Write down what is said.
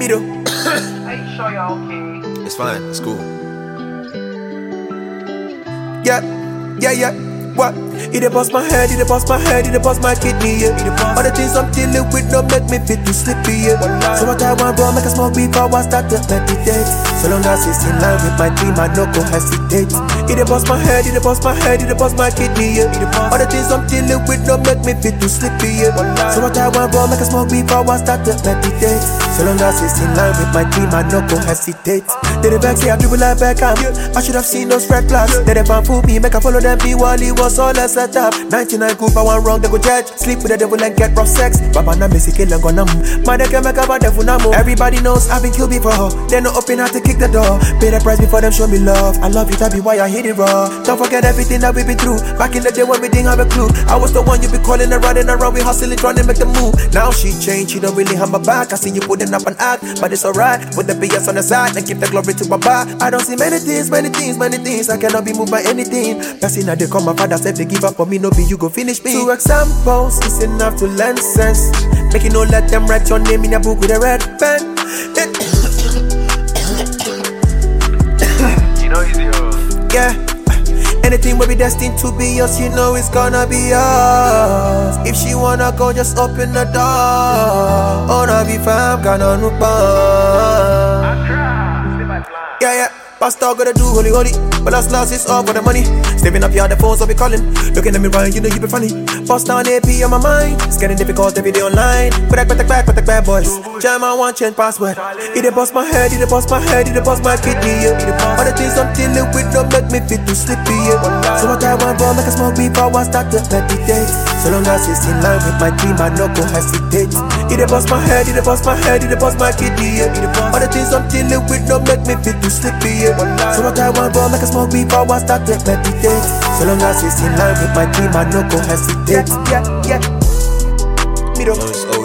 Middle. Are you sure you're okay? It's fine, it's cool. Yeah. What? It bust my head, it bust my head, it bust my kidney, yeah. All the things I'm dealing with don't make me feel too sleepy, yeah. So what I want, bro, make a smoke before I start to meditate. So long as it's in line with my dream, I no go hesitate. It bust my head, it bust my head, it bust my kidney, yeah. All the things I'm dealing with don't make me feel too sleepy, yeah. So what I want, bro, make a smoke before I start to meditate. So long as it's in line with my dream, I no go hesitate. They the back say I dribble like Beckham. I should have seen those red flags. They never fool me, make I follow them be while it was all a setup. 99 group, I want wrong, they go judge. Sleep with the devil and get rough sex. Baba na me kill and go nam. Man, they can make about devil namo. Everybody knows I've been killed before. They no open out to kick the door. Pay the price before them show me love. I love you, that be why I hit it raw. Don't forget everything that we've been through. Back in the day when we didn't have a clue. I was the one you be calling around and around. We hustling, trying to make the move. Now she changed, she don't really have my back. I see you putting up an act, but it's alright. With the BS on the side and give the glory to Baba. I don't see many things. I cannot be moved by anything. That's in how they come, my father said they give up on me. No be you go finish me. 2 examples is enough to learn sense. Make you know let them write your name in a book with a red pen. You know it's yours. Yeah. Anything will be destined to be yours, you know it's gonna be yours. If she wanna go, just open the door. Oh, no, be fam, gonna no yeah. Pastor gotta do holy, but last it's all for the money. Stepping up here, the phones will be calling. Looking at me right, you know you be funny. Bust down AP on my mind. It's getting difficult every day online. But back, boys. Jam I want change password. It bust my head, it bust my kidney, yeah. All the things I'm dealing with don't make me feel too sleepy, yeah. So what I want, bro, make a smoke before I start to meditate. So long as it's in line with my dream, I no go hesitate. It bust my head, it bust my kidney, yeah. All the things I'm dealing with don't make me feel too sleepy, yeah. So what I want, bro, make a smoke before I start to meditate. So long as it's in line with my dream, I no go hesitate. Yeah. Middle.